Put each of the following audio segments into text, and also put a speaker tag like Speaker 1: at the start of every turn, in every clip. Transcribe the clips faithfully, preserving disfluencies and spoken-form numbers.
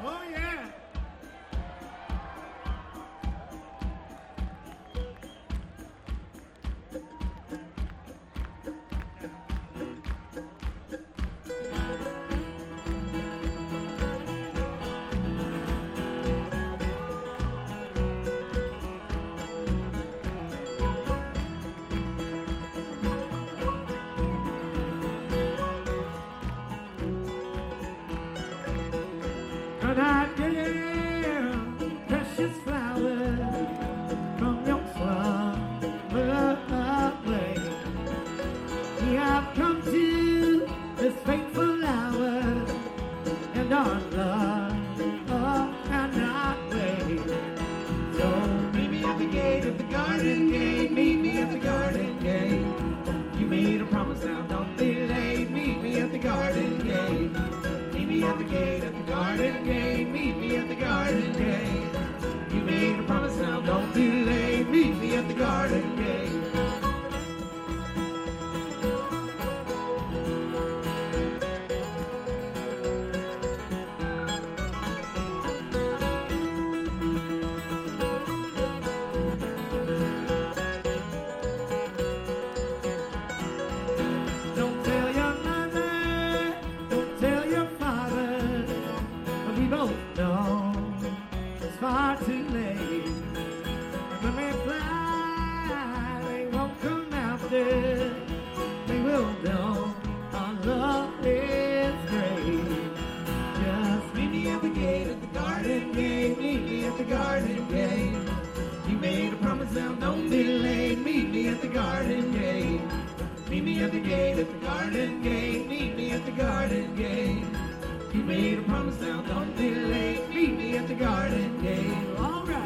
Speaker 1: Oh, yeah. And I give precious flowers from your summer place. We have come to this fateful hour, and our love cannot wait. So meet me at the gate of the garden gate. Meet me at the garden gate. You made a promise, now don't delay. Meet me at the garden gate. Meet me at the gate of the garden gate. Meet me at the garden gate. You made a promise, now don't delay. Meet me at the garden gate. Don't tell your mother, don't tell your father, but we both know it's far too late. And when we fly, they won't come after. They will know our love is great. Just meet me at the gate of the garden gate. Meet me at the garden gate. You made a promise, now don't delay. Meet me at the garden gate. Meet me at the gate at the garden gate. Meet me at the garden gate. You made a promise, now don't delay. Meet me at the garden gate. All right.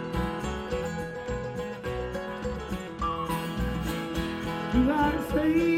Speaker 1: You gotta stay